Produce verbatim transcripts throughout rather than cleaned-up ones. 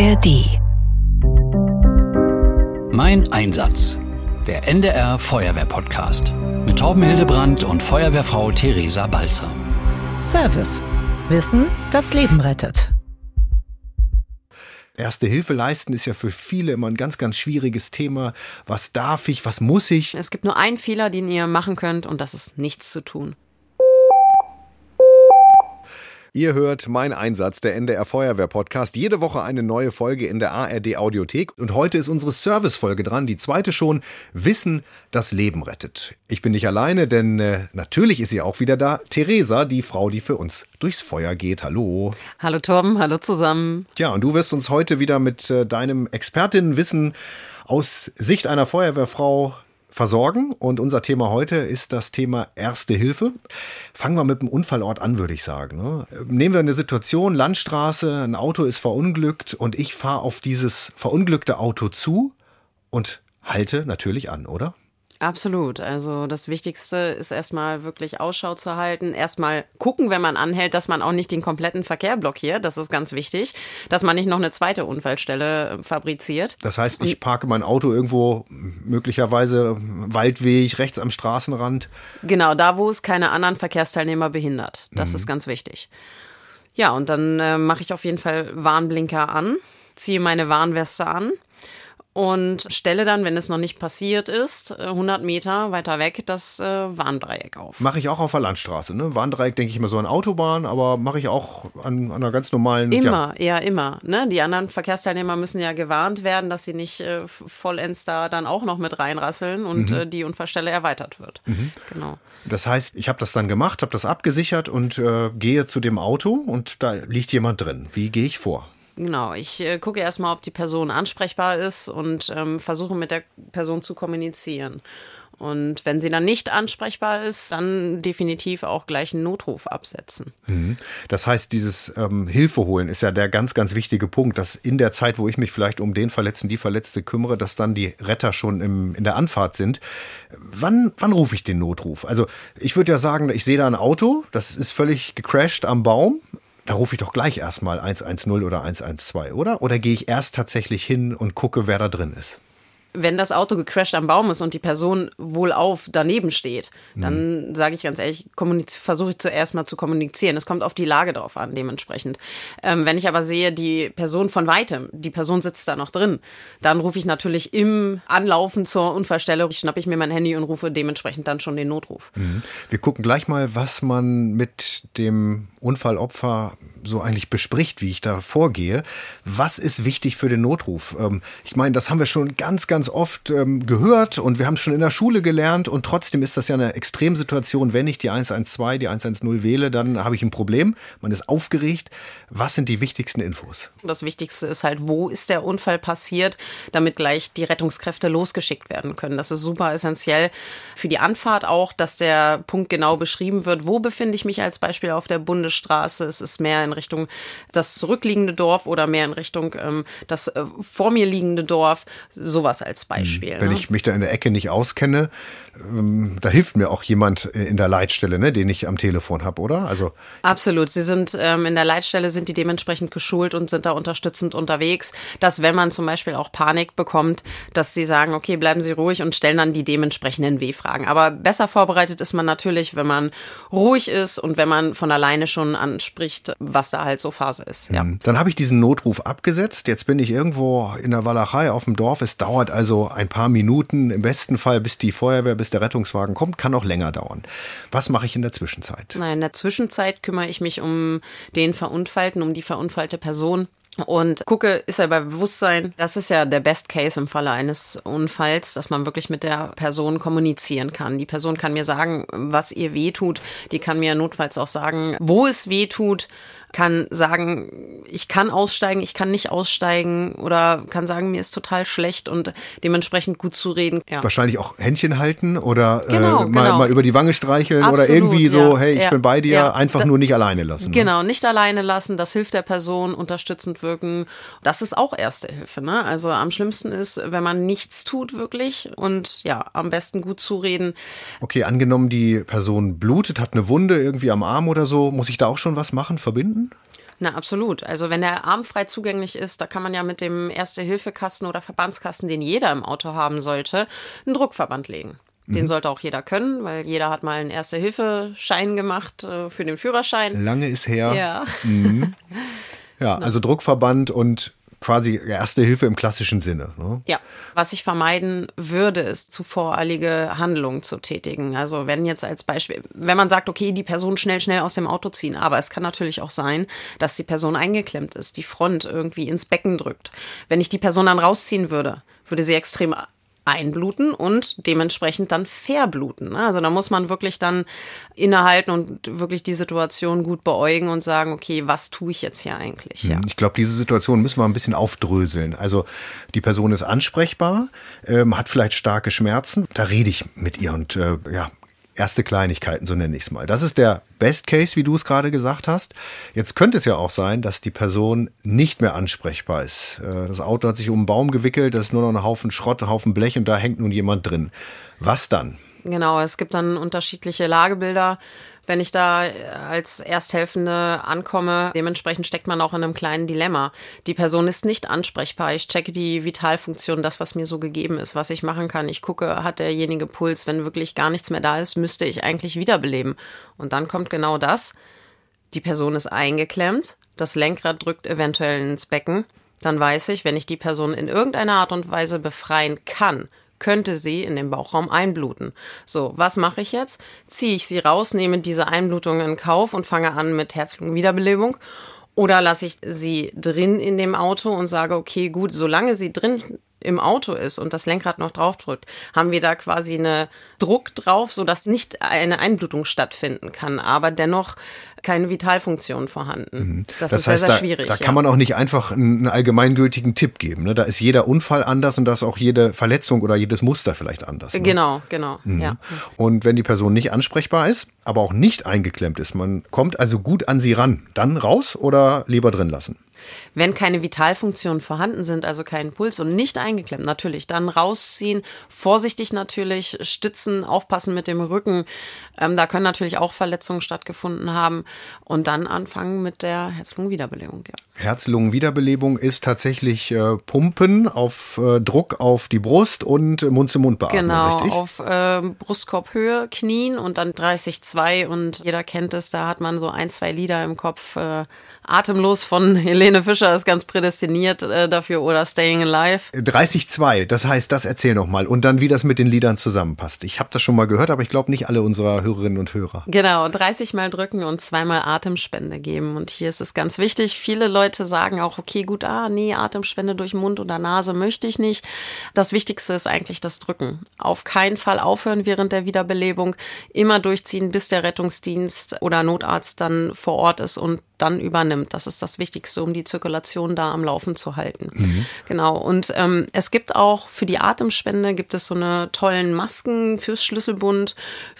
R D. Mein Einsatz. Der N D R Feuerwehr-Podcast. Mit Torben Hildebrandt und Feuerwehrfrau Theresa Balzer. Service. Wissen, das Leben rettet. Erste Hilfe leisten ist ja für viele immer ein ganz, ganz schwieriges Thema. Was darf ich, was muss ich? Es gibt nur einen Fehler, den ihr machen könnt, und das ist nichts zu tun. Ihr hört Mein Einsatz, der N D R Feuerwehr-Podcast. Jede Woche eine neue Folge in der A R D-Audiothek. Und heute ist unsere Service-Folge dran, die zweite schon. Wissen, das Leben rettet. Ich bin nicht alleine, denn äh, natürlich ist sie auch wieder da. Theresa, die Frau, die für uns durchs Feuer geht. Hallo. Hallo Torben, hallo zusammen. Tja, und du wirst uns heute wieder mit äh, deinem Expertinnenwissen aus Sicht einer Feuerwehrfrau versorgen. Und unser Thema heute ist das Thema Erste Hilfe. Fangen wir mit dem Unfallort an, würde ich sagen. Ne? Nehmen wir eine Situation, Landstraße, ein Auto ist verunglückt und ich fahre auf dieses verunglückte Auto zu und halte natürlich an, oder? Absolut. Also das Wichtigste ist erstmal wirklich Ausschau zu halten. Erstmal gucken, wenn man anhält, dass man auch nicht den kompletten Verkehr blockiert. Das ist ganz wichtig, dass man nicht noch eine zweite Unfallstelle fabriziert. Das heißt, ich parke mein Auto irgendwo, möglicherweise Waldweg, rechts am Straßenrand. Genau, da wo es keine anderen Verkehrsteilnehmer behindert. Das mhm. ist ganz wichtig. Ja, und dann äh, mache ich auf jeden Fall Warnblinker an, ziehe meine Warnweste an. Und stelle dann, wenn es noch nicht passiert ist, hundert Meter weiter weg das äh, Warndreieck auf. Mache ich auch auf der Landstraße. Ne? Warndreieck denke ich immer so an Autobahn, aber mache ich auch an, an einer ganz normalen... Immer, ja, ja immer. Ne? Die anderen Verkehrsteilnehmer müssen ja gewarnt werden, dass sie nicht äh, vollends da dann auch noch mit reinrasseln und mhm. äh, die Unfallstelle erweitert wird. Mhm. Genau. Das heißt, ich habe das dann gemacht, habe das abgesichert und äh, gehe zu dem Auto und da liegt jemand drin. Wie gehe ich vor? Genau, ich äh, gucke erstmal, ob die Person ansprechbar ist und ähm, versuche mit der Person zu kommunizieren. Und wenn sie dann nicht ansprechbar ist, dann definitiv auch gleich einen Notruf absetzen. Das heißt, dieses ähm, Hilfe holen ist ja der ganz, ganz wichtige Punkt, dass in der Zeit, wo ich mich vielleicht um den Verletzten, die Verletzte kümmere, dass dann die Retter schon im, in der Anfahrt sind. Wann, wann rufe ich den Notruf? Also ich würde ja sagen, ich sehe da ein Auto, das ist völlig gecrashed am Baum. Da rufe ich doch gleich erstmal eins eins null oder eins eins zwei, oder? Oder gehe ich erst tatsächlich hin und gucke, wer da drin ist? Wenn das Auto gecrasht am Baum ist und die Person wohlauf daneben steht, dann mhm. sage ich ganz ehrlich, versuche ich zuerst mal zu kommunizieren. Es kommt auf die Lage drauf an, dementsprechend. Ähm, wenn ich aber sehe, die Person von weitem, die Person sitzt da noch drin, dann rufe ich natürlich im Anlaufen zur Unfallstelle, schnappe ich mir mein Handy und rufe dementsprechend dann schon den Notruf. Mhm. Wir gucken gleich mal, was man mit dem Unfallopfer so eigentlich bespricht, wie ich da vorgehe. Was ist wichtig für den Notruf? Ähm, ich meine, das haben wir schon ganz, ganz oft ähm, gehört und wir haben es schon in der Schule gelernt und trotzdem ist das ja eine Extremsituation. Wenn ich die eins eins zwei, die eins eins null wähle, dann habe ich ein Problem. Man ist aufgeregt. Was sind die wichtigsten Infos? Das Wichtigste ist halt, wo ist der Unfall passiert, damit gleich die Rettungskräfte losgeschickt werden können. Das ist super essentiell für die Anfahrt auch, dass der Punkt genau beschrieben wird. Wo befinde ich mich als Beispiel auf der Bundesstraße? Es ist mehr in Richtung das zurückliegende Dorf oder mehr in Richtung ähm, das äh, vor mir liegende Dorf. Sowas als Beispiel. Wenn ne? ich mich da in der Ecke nicht auskenne, ähm, da hilft mir auch jemand in der Leitstelle, ne, den ich am Telefon habe, oder? Also absolut. Sie sind ähm, in der Leitstelle, sind die dementsprechend geschult und sind da unterstützend unterwegs, dass wenn man zum Beispiel auch Panik bekommt, dass sie sagen, okay, bleiben Sie ruhig und stellen dann die dementsprechenden W-Fragen. Aber besser vorbereitet ist man natürlich, wenn man ruhig ist und wenn man von alleine schon anspricht, was da halt so Phase ist. Ja. Dann habe ich diesen Notruf abgesetzt. Jetzt bin ich irgendwo in der Walachei auf dem Dorf. Es dauert also ein paar Minuten, im besten Fall, bis die Feuerwehr, bis der Rettungswagen kommt, kann auch länger dauern. Was mache ich in der Zwischenzeit? Na, in der Zwischenzeit kümmere ich mich um den Verunfallten, um die verunfallte Person. Und gucke, ist er bei Bewusstsein? Das ist ja der Best Case im Falle eines Unfalls, dass man wirklich mit der Person kommunizieren kann. Die Person kann mir sagen, was ihr weh tut. Die kann mir notfalls auch sagen, wo es weh tut. Kann sagen, ich kann aussteigen, ich kann nicht aussteigen oder kann sagen, mir ist total schlecht und dementsprechend gut zu reden. Ja. Wahrscheinlich auch Händchen halten oder genau, äh, mal, genau. mal über die Wange streicheln. Absolut, oder irgendwie so, ja, hey, ich ja, bin bei dir, ja. einfach da, nur nicht alleine lassen. Genau, ne? nicht alleine lassen, das hilft der Person, unterstützend wirken. Das ist auch Erste Hilfe. Ne? Also am schlimmsten ist, wenn man nichts tut wirklich und ja, am besten gut zureden. Okay, angenommen, die Person blutet, hat eine Wunde irgendwie am Arm oder so, muss ich da auch schon was machen, verbinden? Na, absolut. Also wenn der Arm frei zugänglich ist, da kann man ja mit dem Erste-Hilfe-Kasten oder Verbandskasten, den jeder im Auto haben sollte, einen Druckverband legen. Den mhm. sollte auch jeder können, weil jeder hat mal einen Erste-Hilfe-Schein gemacht äh, für den Führerschein. Lange ist her. Ja, mhm. Ja, also Druckverband und quasi Erste Hilfe im klassischen Sinne. Ne? Ja, was ich vermeiden würde, ist zu voreilige Handlungen zu tätigen. Also wenn jetzt als Beispiel, wenn man sagt, okay, die Person schnell, schnell aus dem Auto ziehen, aber es kann natürlich auch sein, dass die Person eingeklemmt ist, die Front irgendwie ins Becken drückt. Wenn ich die Person dann rausziehen würde, würde sie extrem einbluten und dementsprechend dann verbluten. Also da muss man wirklich dann innehalten und wirklich die Situation gut beäugen und sagen, okay, was tue ich jetzt hier eigentlich? Ja. Ich glaube, diese Situation müssen wir ein bisschen aufdröseln. Also die Person ist ansprechbar, ähm, hat vielleicht starke Schmerzen. Da rede ich mit ihr und äh, ja, erste Kleinigkeiten, so nenne ich es mal. Das ist der Best Case, wie du es gerade gesagt hast. Jetzt könnte es ja auch sein, dass die Person nicht mehr ansprechbar ist. Das Auto hat sich um einen Baum gewickelt, da ist nur noch ein Haufen Schrott, ein Haufen Blech und da hängt nun jemand drin. Was dann? Genau, es gibt dann unterschiedliche Lagebilder. Wenn ich da als Ersthelfende ankomme, dementsprechend steckt man auch in einem kleinen Dilemma. Die Person ist nicht ansprechbar. Ich checke die Vitalfunktion, das, was mir so gegeben ist, was ich machen kann. Ich gucke, hat derjenige Puls? Wenn wirklich gar nichts mehr da ist, müsste ich eigentlich wiederbeleben. Und dann kommt genau das. Die Person ist eingeklemmt, das Lenkrad drückt eventuell ins Becken. Dann weiß ich, wenn ich die Person in irgendeiner Art und Weise befreien kann, könnte sie in den Bauchraum einbluten. So, was mache ich jetzt? Ziehe ich sie raus, nehme diese Einblutung in Kauf und fange an mit Herz-Lungen-Wiederbelebung? Oder lasse ich sie drin in dem Auto und sage, okay, gut, solange sie drin im Auto ist und das Lenkrad noch drauf drückt, haben wir da quasi eine Druck drauf, sodass nicht eine Einblutung stattfinden kann, aber dennoch keine Vitalfunktion vorhanden. Das, das ist heißt, sehr, sehr schwierig. Da, da ja. kann man auch nicht einfach einen allgemeingültigen Tipp geben. Ne? Da ist jeder Unfall anders und da ist auch jede Verletzung oder jedes Muster vielleicht anders. Ne? Genau, genau. Mhm. Ja. Und wenn die Person nicht ansprechbar ist, aber auch nicht eingeklemmt ist, man kommt also gut an sie ran, dann raus oder lieber drin lassen? Wenn keine Vitalfunktionen vorhanden sind, also kein Puls und nicht eingeklemmt, natürlich, dann rausziehen, vorsichtig natürlich, stützen, aufpassen mit dem Rücken. Ähm, da können natürlich auch Verletzungen stattgefunden haben und dann anfangen mit der Herz-Lungen-Wiederbelebung. Ja. Herz-Lungen-Wiederbelebung ist tatsächlich äh, Pumpen auf äh, Druck auf die Brust und Mund-zu-Mund-Beatmung, genau, richtig? Genau, auf äh, Brustkorbhöhe, Knien und dann dreißig Komma zwei und jeder kennt es, da hat man so ein, zwei Lieder im Kopf. Äh, Atemlos von Helene Fischer ist ganz prädestiniert äh, dafür oder Staying Alive. dreißig Komma zwei, das heißt, das erzähl noch mal und dann, wie das mit den Liedern zusammenpasst. Ich habe das schon mal gehört, aber ich glaube nicht alle unserer Hörerinnen und Hörer. Genau, dreißig Mal drücken und zweimal Atemspende geben und hier ist es ganz wichtig. Viele Leute sagen auch, okay, gut, ah, nee, Atemspende durch Mund oder Nase möchte ich nicht. Das Wichtigste ist eigentlich das Drücken. Auf keinen Fall aufhören während der Wiederbelebung, immer durchziehen, bis der Rettungsdienst oder Notarzt dann vor Ort ist und dann übernimmt. Das ist das Wichtigste, um die Zirkulation da am Laufen zu halten. Mhm. Genau. Und ähm, es gibt auch für die Atemspende gibt es so eine tollen Masken fürs Schlüsselbund,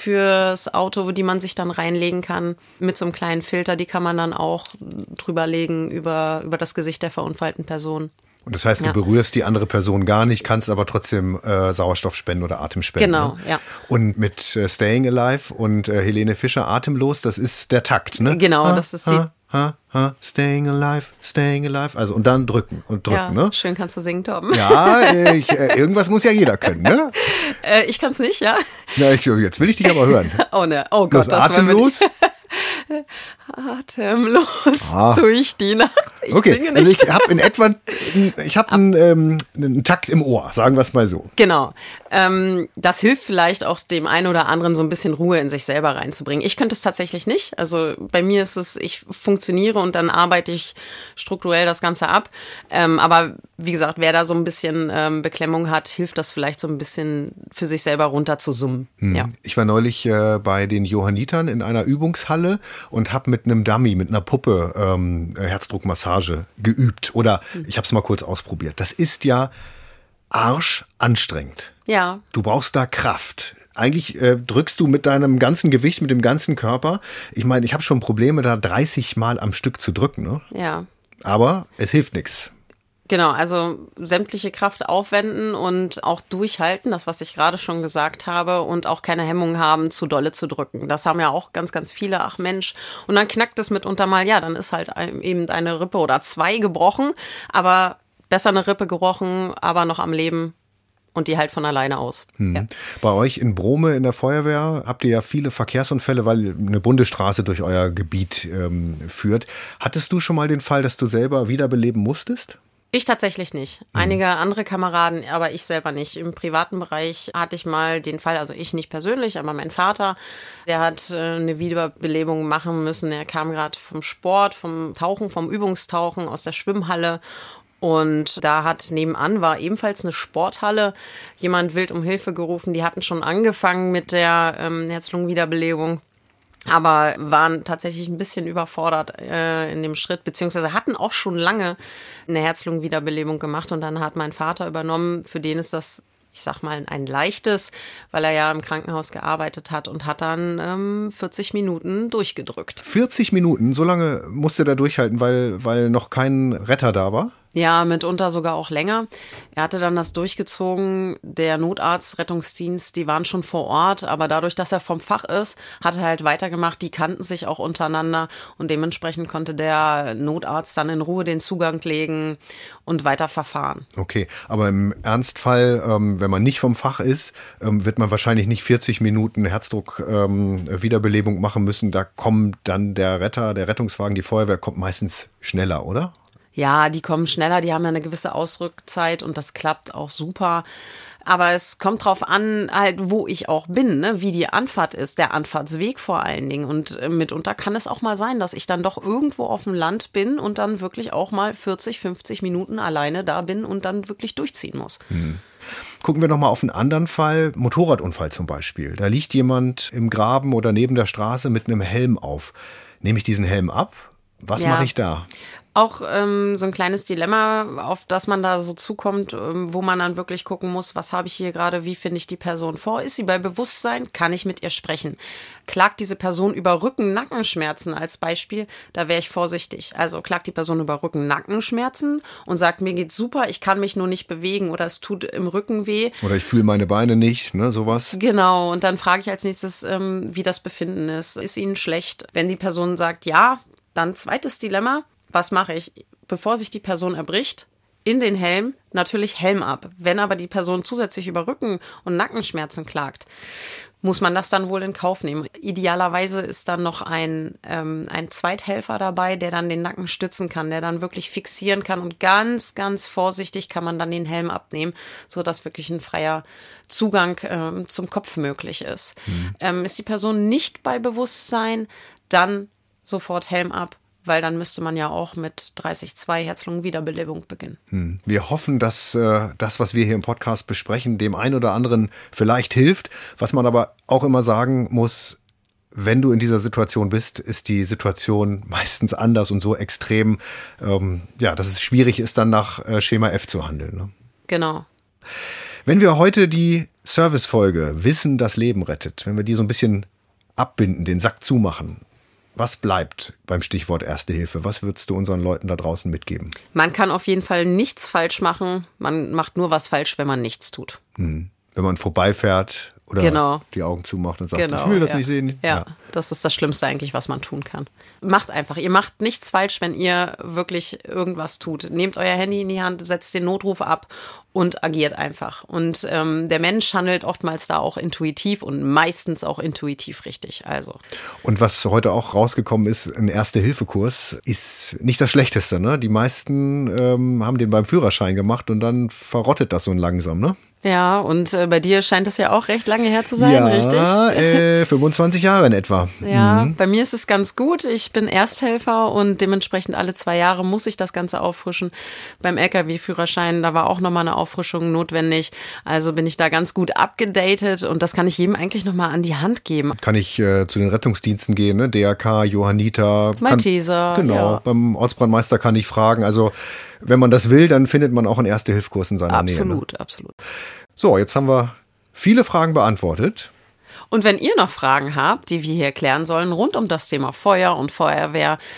fürs Auto, die man sich dann reinlegen kann mit so einem kleinen Filter. Die kann man dann auch drüber legen über, über das Gesicht der verunfallten Person. Und das heißt, du ja. berührst die andere Person gar nicht, kannst aber trotzdem äh, Sauerstoff spenden oder Atem spenden. Genau, ne? ja. Und mit äh, Staying Alive und äh, Helene Fischer Atemlos, das ist der Takt, ne? Genau, ha, das ist die... Ha, ha, ha, staying alive, staying alive. Also und dann drücken und drücken, ja, ne? Schön kannst du singen, Torben. Ja, äh, ich, äh, irgendwas muss ja jeder können, ne? äh, ich kann's nicht, ja. Na, ich, jetzt will ich dich aber hören. Oh ne, oh Gott. Los, das atemlos. Atemlos ah. durch die Nacht. Ich okay, singe nicht. Also ich habe in etwa, ich habe einen, ähm, einen Takt im Ohr, sagen wir es mal so. Genau. Ähm, das hilft vielleicht auch dem einen oder anderen so ein bisschen Ruhe in sich selber reinzubringen. Ich könnte es tatsächlich nicht. Also bei mir ist es, ich funktioniere und dann arbeite ich strukturell das Ganze ab. Ähm, aber wie gesagt, wer da so ein bisschen ähm, Beklemmung hat, hilft das vielleicht so ein bisschen für sich selber runter zu summen. Hm. Ja. Ich war neulich äh, bei den Johannitern in einer Übungshalle und habe mit einem Dummy, mit einer Puppe ähm, Herzdruckmassage geübt. Oder ich habe es mal kurz ausprobiert. Das ist ja arschanstrengend. Ja. Du brauchst da Kraft. Eigentlich äh, drückst du mit deinem ganzen Gewicht, mit dem ganzen Körper. Ich meine, ich habe schon Probleme, da dreißig Mal am Stück zu drücken. Ne? Ja. Aber es hilft nichts. Genau, also sämtliche Kraft aufwenden und auch durchhalten, das, was ich gerade schon gesagt habe, und auch keine Hemmung haben, zu dolle zu drücken. Das haben ja auch ganz, ganz viele, ach Mensch. Und dann knackt es mitunter mal, ja, dann ist halt eben eine Rippe oder zwei gebrochen, aber besser eine Rippe gebrochen, aber noch am Leben. Und die halt von alleine aus. Hm. Ja. Bei euch in Brome in der Feuerwehr habt ihr ja viele Verkehrsunfälle, weil eine Bundesstraße durch euer Gebiet ähm, führt. Hattest du schon mal den Fall, dass du selber wiederbeleben musstest? Ich tatsächlich nicht. Einige andere Kameraden, aber ich selber nicht. Im privaten Bereich hatte ich mal den Fall, also ich nicht persönlich, aber mein Vater, der hat eine Wiederbelebung machen müssen. Er kam gerade vom Sport, vom Tauchen, vom Übungstauchen aus der Schwimmhalle. Und da hat nebenan war ebenfalls eine Sporthalle, jemand wild um Hilfe gerufen. Die hatten schon angefangen mit der ähm, Herz-Lungen-Wiederbelebung, aber waren tatsächlich ein bisschen überfordert äh, in dem Schritt, beziehungsweise hatten auch schon lange eine Herz-Lungen-Wiederbelebung gemacht. Und dann hat mein Vater übernommen, für den ist das, ich sag mal, ein leichtes, weil er ja im Krankenhaus gearbeitet hat, und hat dann ähm, vierzig Minuten durchgedrückt. vierzig Minuten, so lange musste der durchhalten, weil, weil noch kein Retter da war? Ja, mitunter sogar auch länger. Er hatte dann das durchgezogen. Der Notarzt, Rettungsdienst, die waren schon vor Ort. Aber dadurch, dass er vom Fach ist, hat er halt weitergemacht. Die kannten sich auch untereinander. Und dementsprechend konnte der Notarzt dann in Ruhe den Zugang legen und weiter verfahren. Okay, aber im Ernstfall, ähm, wenn man nicht vom Fach ist, ähm, wird man wahrscheinlich nicht vierzig Minuten Herzdruck-Wiederbelebung ähm, machen müssen. Da kommt dann der Retter, der Rettungswagen, die Feuerwehr kommt meistens schneller, oder? Ja, die kommen schneller, die haben ja eine gewisse Ausrückzeit und das klappt auch super. Aber es kommt drauf an, halt, wo ich auch bin, ne? Wie die Anfahrt ist, der Anfahrtsweg vor allen Dingen. Und äh, mitunter kann es auch mal sein, dass ich dann doch irgendwo auf dem Land bin und dann wirklich auch mal vierzig, fünfzig Minuten alleine da bin und dann wirklich durchziehen muss. Hm. Gucken wir noch mal auf einen anderen Fall, Motorradunfall zum Beispiel. Da liegt jemand im Graben oder neben der Straße mit einem Helm auf. Nehme ich diesen Helm ab? Was Ja. mache ich da? Auch ähm, so ein kleines Dilemma, auf das man da so zukommt, ähm, wo man dann wirklich gucken muss, was habe ich hier gerade, wie finde ich die Person vor? Ist sie bei Bewusstsein? Kann ich mit ihr sprechen? Klagt diese Person über Rücken-Nackenschmerzen als Beispiel? Da wäre ich vorsichtig. Also klagt die Person über Rücken-Nackenschmerzen und sagt, mir geht's super, ich kann mich nur nicht bewegen oder es tut im Rücken weh. Oder ich fühle meine Beine nicht, ne, sowas. Genau, und dann frage ich als nächstes, ähm, wie das Befinden ist. Ist Ihnen schlecht? Wenn die Person sagt, ja, dann zweites Dilemma. Was mache ich? Bevor sich die Person erbricht, in den Helm, natürlich Helm ab. Wenn aber die Person zusätzlich über Rücken- und Nackenschmerzen klagt, muss man das dann wohl in Kauf nehmen. Idealerweise ist dann noch ein, ähm, ein Zweithelfer dabei, der dann den Nacken stützen kann, der dann wirklich fixieren kann, und ganz, ganz vorsichtig kann man dann den Helm abnehmen, sodass wirklich ein freier Zugang ähm, zum Kopf möglich ist. Mhm. Ähm, ist die Person nicht bei Bewusstsein, dann sofort Helm ab, weil dann müsste man ja auch mit dreißig Komma zwei Herz-Lungen-Wiederbelebung beginnen. Hm. Wir hoffen, dass äh, das, was wir hier im Podcast besprechen, dem einen oder anderen vielleicht hilft. Was man aber auch immer sagen muss, wenn du in dieser Situation bist, ist die Situation meistens anders und so extrem, ähm, ja, dass es schwierig ist, dann nach äh, Schema F zu handeln. Ne? Genau. Wenn wir heute die Servicefolge Wissen, das Leben rettet, wenn wir die so ein bisschen abbinden, den Sack zumachen, was bleibt beim Stichwort Erste Hilfe? Was würdest du unseren Leuten da draußen mitgeben? Man kann auf jeden Fall nichts falsch machen. Man macht nur was falsch, wenn man nichts tut. Hm. Wenn man vorbeifährt oder genau. die Augen zumacht und sagt, genau, ich will das ja. nicht sehen. Ja, ja, das ist das Schlimmste eigentlich, was man tun kann. Macht einfach. Ihr macht nichts falsch, wenn ihr wirklich irgendwas tut. Nehmt euer Handy in die Hand, setzt den Notruf ab und agiert einfach. Und ähm, der Mensch handelt oftmals da auch intuitiv und meistens auch intuitiv richtig. Also. Und was heute auch rausgekommen ist, ein Erste-Hilfe-Kurs ist nicht das Schlechteste. Ne? Die meisten ähm, haben den beim Führerschein gemacht und dann verrottet das so langsam, ne? Ja, und äh, bei dir scheint es ja auch recht lange her zu sein, ja, richtig? Ja, äh, fünfundzwanzig Jahre in etwa. Ja, mhm. Bei mir ist es ganz gut. Ich bin Ersthelfer und dementsprechend alle zwei Jahre muss ich das Ganze auffrischen. Beim L K W-Führerschein, da war auch nochmal eine Auffrischung notwendig. Also bin ich da ganz gut abgedatet und das kann ich jedem eigentlich nochmal an die Hand geben. Kann ich äh, zu den Rettungsdiensten gehen, ne? D R K, Johanniter. Malteser. Genau, ja. Beim Ortsbrandmeister kann ich fragen. Also wenn man das will, dann findet man auch einen Erste-Hilfe-Kurs in seiner absolut, Nähe. Absolut, ne? absolut. So, jetzt haben wir viele Fragen beantwortet. Und wenn ihr noch Fragen habt, die wir hier klären sollen, rund um das Thema Feuer und Feuerwehr,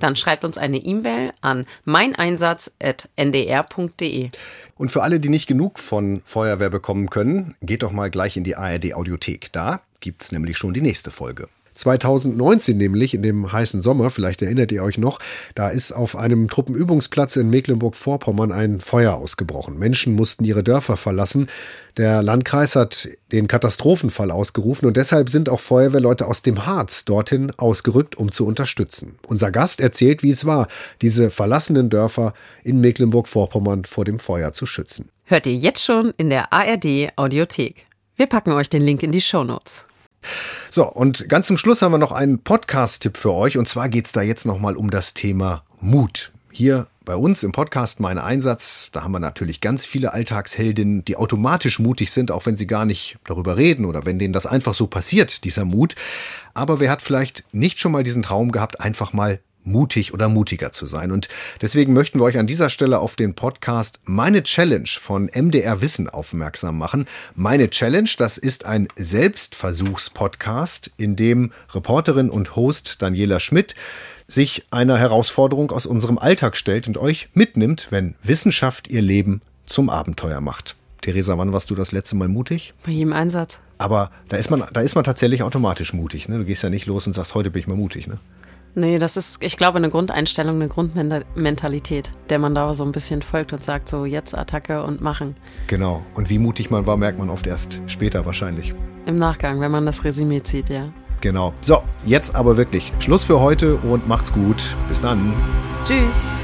dann schreibt uns eine E-Mail an meineinsatz at n d r punkt d e. Und für alle, die nicht genug von Feuerwehr bekommen können, geht doch mal gleich in die A R D-Audiothek. Da gibt's nämlich schon die nächste Folge. zwanzig neunzehn nämlich, in dem heißen Sommer, vielleicht erinnert ihr euch noch, da ist auf einem Truppenübungsplatz in Mecklenburg-Vorpommern ein Feuer ausgebrochen. Menschen mussten ihre Dörfer verlassen. Der Landkreis hat den Katastrophenfall ausgerufen und deshalb sind auch Feuerwehrleute aus dem Harz dorthin ausgerückt, um zu unterstützen. Unser Gast erzählt, wie es war, diese verlassenen Dörfer in Mecklenburg-Vorpommern vor dem Feuer zu schützen. Hört ihr jetzt schon in der A R D-Audiothek. Wir packen euch den Link in die Shownotes. So, und ganz zum Schluss haben wir noch einen Podcast-Tipp für euch. Und zwar geht's da jetzt nochmal um das Thema Mut. Hier bei uns im Podcast Mein Einsatz, da haben wir natürlich ganz viele Alltagsheldinnen, die automatisch mutig sind, auch wenn sie gar nicht darüber reden oder wenn denen das einfach so passiert, dieser Mut. Aber wer hat vielleicht nicht schon mal diesen Traum gehabt, einfach mal mutig oder mutiger zu sein? Und deswegen möchten wir euch an dieser Stelle auf den Podcast Meine Challenge von M D R Wissen aufmerksam machen. Meine Challenge, das ist ein Selbstversuchspodcast, in dem Reporterin und Host Daniela Schmidt sich einer Herausforderung aus unserem Alltag stellt und euch mitnimmt, wenn Wissenschaft ihr Leben zum Abenteuer macht. Theresa, wann warst du das letzte Mal mutig? Bei jedem Einsatz. Aber da ist man, da ist man tatsächlich automatisch mutig, ne? Du gehst ja nicht los und sagst, heute bin ich mal mutig, ne? Nee, das ist, ich glaube, eine Grundeinstellung, eine Grundmentalität, der man da so ein bisschen folgt und sagt, so jetzt Attacke und machen. Genau. Und wie mutig man war, merkt man oft erst später wahrscheinlich. Im Nachgang, wenn man das Resümee zieht, ja. Genau. So, jetzt aber wirklich Schluss für heute und macht's gut. Bis dann. Tschüss.